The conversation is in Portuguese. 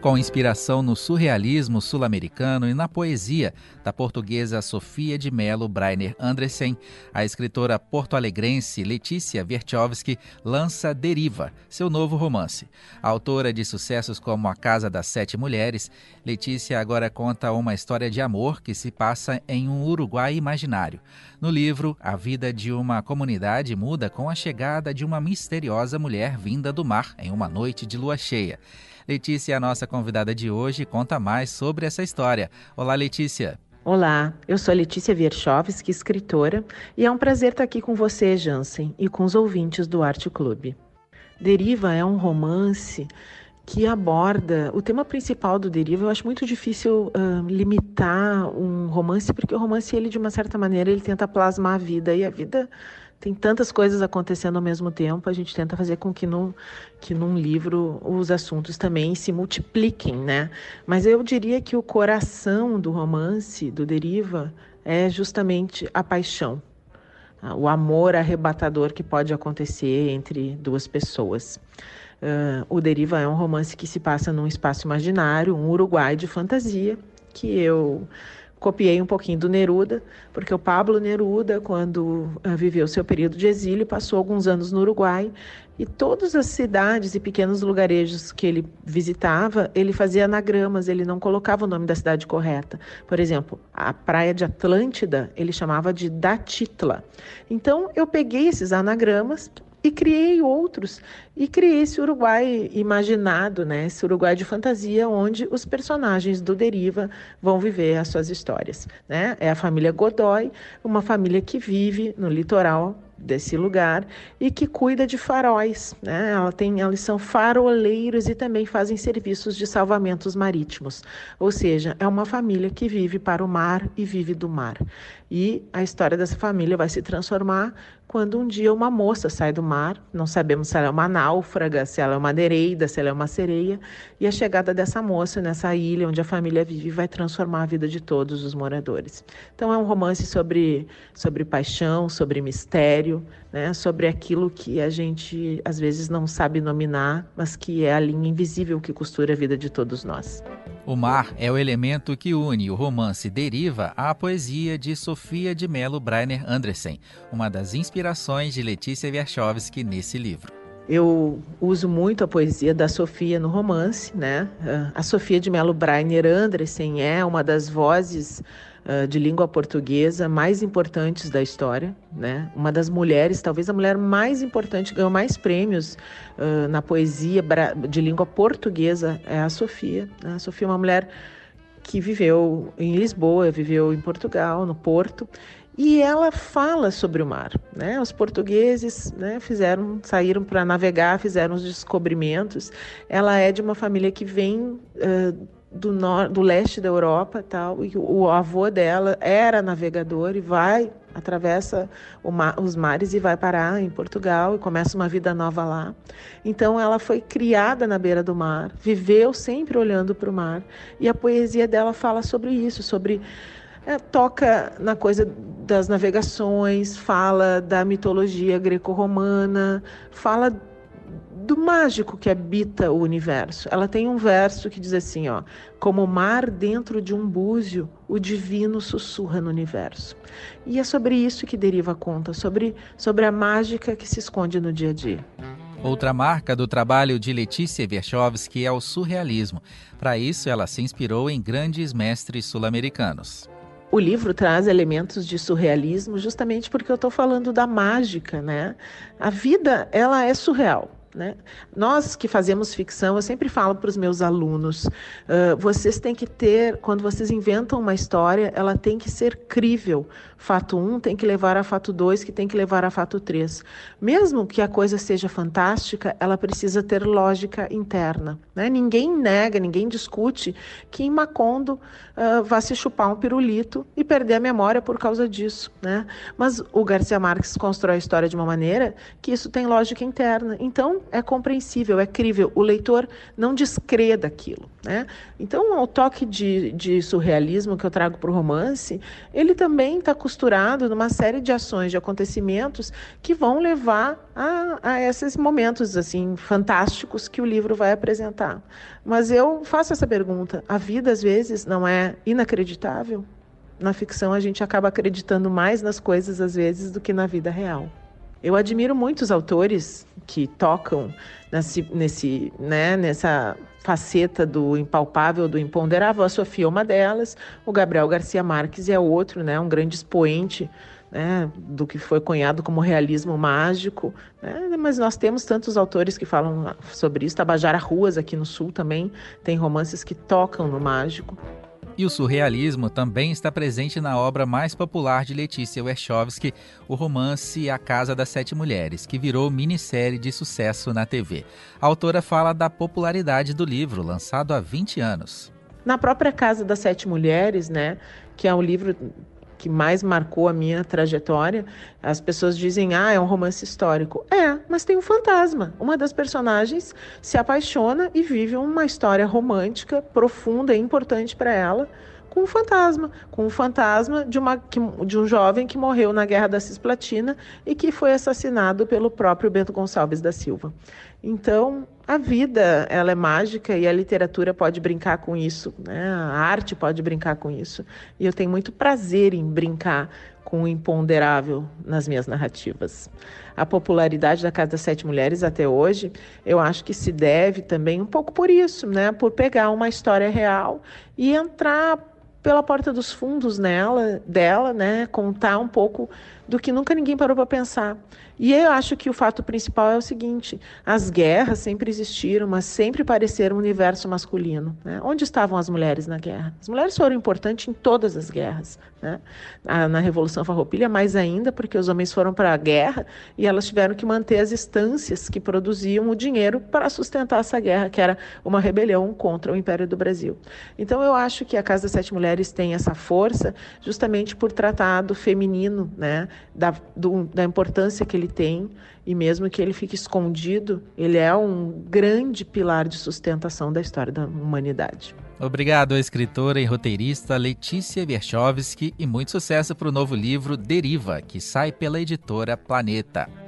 com inspiração no surrealismo sul-americano e na poesia da portuguesa Sofia de Mello Brayner Andresen, a escritora porto-alegrense Letícia Wierchowski lança Deriva, seu novo romance. A autora de sucessos como A Casa das Sete Mulheres, Letícia agora conta uma história de amor que se passa em um Uruguai imaginário. No livro, a vida de uma comunidade muda com a chegada de uma misteriosa mulher vinda do mar em uma noite de lua cheia. Letícia é a nossa convidada de hoje e conta mais sobre essa história. Olá, Letícia. Olá, eu sou a Letícia Wierchowski, escritora, e é um prazer estar aqui com você, Jansen, e com os ouvintes do Arte Clube. Deriva é um romance que aborda o tema principal do Deriva. Eu acho muito difícil limitar um romance, porque o romance, ele de uma certa maneira, ele tenta plasmar a vida, e a vida tem tantas coisas acontecendo ao mesmo tempo, a gente tenta fazer com que num livro os assuntos também se multipliquem, né? Mas eu diria que o coração do romance, do Deriva, é justamente a paixão, o amor arrebatador que pode acontecer entre duas pessoas. O Deriva é um romance que se passa num espaço imaginário, um Uruguai de fantasia, que eu copiei um pouquinho do Neruda, porque o Pablo Neruda, quando viveu seu período de exílio, passou alguns anos no Uruguai, e todas as cidades e pequenos lugarejos que ele visitava, ele fazia anagramas, ele não colocava o nome da cidade correta. Por exemplo, a praia de Atlântida, ele chamava de Datitla. Então, eu peguei esses anagramas e criei outros, e criei esse Uruguai imaginado, né? Esse Uruguai de fantasia, onde os personagens do Deriva vão viver as suas histórias, né? É a família Godoy, uma família que vive no litoral desse lugar e que cuida de faróis, né? Eles são faroleiros e também fazem serviços de salvamentos marítimos, ou seja, é uma família que vive para o mar e vive do mar. E a história dessa família vai se transformar quando um dia uma moça sai do mar, não sabemos se ela é uma náufraga, se ela é uma nereida, se ela é uma sereia, e a chegada dessa moça nessa ilha onde a família vive vai transformar a vida de todos os moradores. Então é um romance sobre paixão, sobre mistério, né? Sobre aquilo que a gente às vezes não sabe nominar, mas que é a linha invisível que costura a vida de todos nós. O mar é o elemento que une o romance Deriva à poesia de Sofia de Mello Brayner Andresen, uma das inspirações de Letícia Wierchowski nesse livro. Eu uso muito a poesia da Sofia no romance, né? A Sofia de Mello Brayner Andresen é uma das vozes de língua portuguesa mais importantes da história, né? Uma das mulheres, talvez a mulher mais importante, ganhou mais prêmios na poesia de língua portuguesa, é a Sofia. A Sofia é uma mulher que viveu em Lisboa, viveu em Portugal, no Porto, e ela fala sobre o mar, né? Os portugueses, né, saíram para navegar, fizeram os descobrimentos. Ela é de uma família que vem do leste da Europa, tal, e o avô dela era navegador e atravessa os mares e vai parar em Portugal e começa uma vida nova lá. Então ela foi criada na beira do mar, viveu sempre olhando para o mar, e a poesia dela fala sobre isso, toca na coisa das navegações, fala da mitologia greco-romana, fala do mágico que habita o universo. Ela tem um verso que diz assim, como o mar dentro de um búzio, o divino sussurra no universo. E é sobre isso que Deriva conta, sobre a mágica que se esconde no dia a dia. Outra marca do trabalho de Letícia Wierchowski é o surrealismo. Para isso, ela se inspirou em grandes mestres sul-americanos. O livro traz elementos de surrealismo justamente porque eu estou falando da mágica, né? A vida, ela é surreal, né? Nós que fazemos ficção, eu sempre falo para os meus alunos, vocês têm que ter, quando vocês inventam uma história, ela tem que ser crível. Fato 1 tem que levar a fato 2, que tem que levar a fato 3. Mesmo que a coisa seja fantástica, ela precisa ter lógica interna, né? Ninguém nega, ninguém discute que em Macondo vá se chupar um pirulito e perder a memória por causa disso, né? Mas o Garcia Marques constrói a história de uma maneira que isso tem lógica interna. Então, é compreensível, é crível. O leitor não descrê daquilo, né? Então, o toque de surrealismo que eu trago para o romance, ele também está costurado numa série de ações, de acontecimentos que vão levar a esses momentos assim fantásticos que o livro vai apresentar. Mas eu faço essa pergunta: a vida às vezes não é inacreditável? Na ficção a gente acaba acreditando mais nas coisas às vezes do que na vida real. Eu admiro muitos autores que tocam nessa faceta do impalpável, do imponderável. A Sofia é uma delas, o Gabriel Garcia Marques é outro, né, um grande expoente, né, do que foi cunhado como realismo mágico, né? Mas nós temos tantos autores que falam sobre isso. Tabajara Ruas, aqui no Sul, também tem romances que tocam no mágico. E o surrealismo também está presente na obra mais popular de Letícia Werschowski, o romance A Casa das Sete Mulheres, que virou minissérie de sucesso na TV. A autora fala da popularidade do livro, lançado há 20 anos. Na própria Casa das Sete Mulheres, né, que é o livro que mais marcou a minha trajetória, as pessoas dizem, é um romance histórico. Mas tem um fantasma. Uma das personagens se apaixona e vive uma história romântica, profunda e importante para ela, com um fantasma de um jovem que morreu na Guerra da Cisplatina e que foi assassinado pelo próprio Bento Gonçalves da Silva. Então, a vida, ela é mágica e a literatura pode brincar com isso, né? A arte pode brincar com isso. E eu tenho muito prazer em brincar com o imponderável nas minhas narrativas. A popularidade da Casa das Sete Mulheres até hoje, eu acho que se deve também um pouco por isso, né? Por pegar uma história real e entrar pela porta dos fundos dela, né? Contar um pouco do que nunca ninguém parou para pensar. E eu acho que o fato principal é o seguinte: as guerras sempre existiram, mas sempre pareceram um universo masculino, né? Onde estavam as mulheres na guerra? As mulheres foram importantes em todas as guerras, né? Na Revolução Farroupilha, mais ainda, porque os homens foram para a guerra e elas tiveram que manter as estâncias que produziam o dinheiro para sustentar essa guerra, que era uma rebelião contra o Império do Brasil. Então, eu acho que a Casa das Sete Mulheres tem essa força justamente por tratar do feminino, né? Da importância que ele tem, e mesmo que ele fique escondido, ele é um grande pilar de sustentação da história da humanidade. Obrigado à escritora e roteirista Letícia Werschowski e muito sucesso para o novo livro Deriva, que sai pela editora Planeta.